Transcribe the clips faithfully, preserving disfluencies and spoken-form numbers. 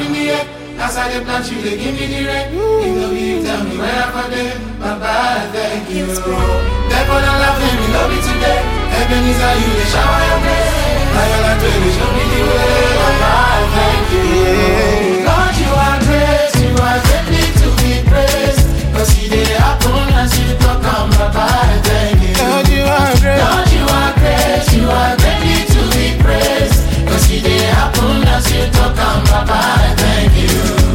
in the air. As I did plant you, they give me the rain. You know you tell me where I'm there. Bye-bye, thank you. Therefore, don't love me, love me today. Heaven is how you, they shower your grace. Now you're like, baby, show me the way. Bye-bye, thank you. Lord, you are grace, you are greatly to be praised. But see, they happen as you talk on. Bye-bye, thank you. Lord, you are great. Lord, you are grace, you are greatly to be praised. But see, they happen as you talk on. Bye-bye, thank you.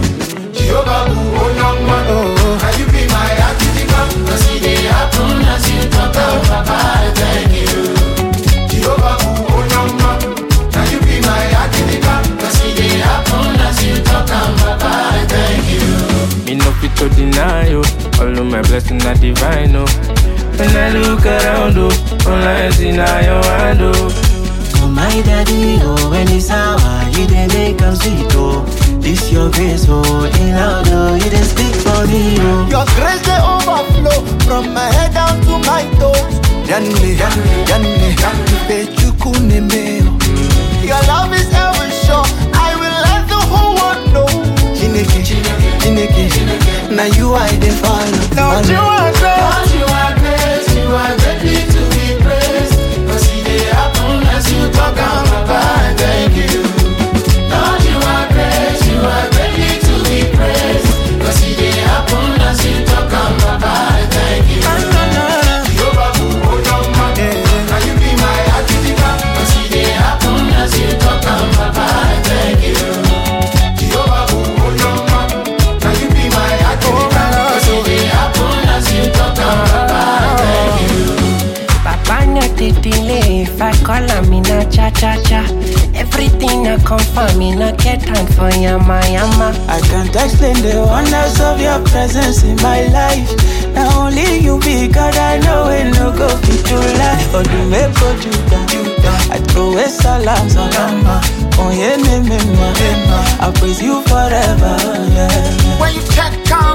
Jehovah, oh, young man, can you be my activity? But see, they happen as you talk on. Bye-bye, thank you. Jehovah, oh, young man, can you be my activity? But see, they happen as you talk on. Bye-bye, thank you. Me no fit to deny you. All of my blessings are divine, oh. When I look around, oh, all I see now your hand, oh. Oh my daddy, oh, when it's hour, you dey make us sweet, oh. This your grace, oh, in loud, oh, you dey speak for me, oh. Your grace they overflow from my head down to my toes. Yanle, yanle, yanle, chukune meo. Your love is ever sure. I will let the whole world know. Chineke, Chineke, Chineke. Now you I dey follow. Lord, you are great. Lord, you are grace, you are greatly to be praised. But see, they happen as you talk on. Bye-bye, thank you. Lord, you are grace, you are greatly to be praised. But see, they happen as you talk on. Bye-bye, thank you. Jehovah, oh, young man, can you be my activity? But see, they happen as you talk on. Bye-bye, thank you. Jehovah, oh, young man, can you be my activity? But see, they happen as you talk on. Bye-bye, thank you. Papa no dey delay. If I call him, me no cha cha cha. Everything I come for me, no get time for yama yama. I can't explain the wonders of your presence in my life. Not only you be God, I know it no go fit to life. But you make what you done. I throw a salam salama. Oh yeah, me me me. I praise you forever. Yeah. When you check out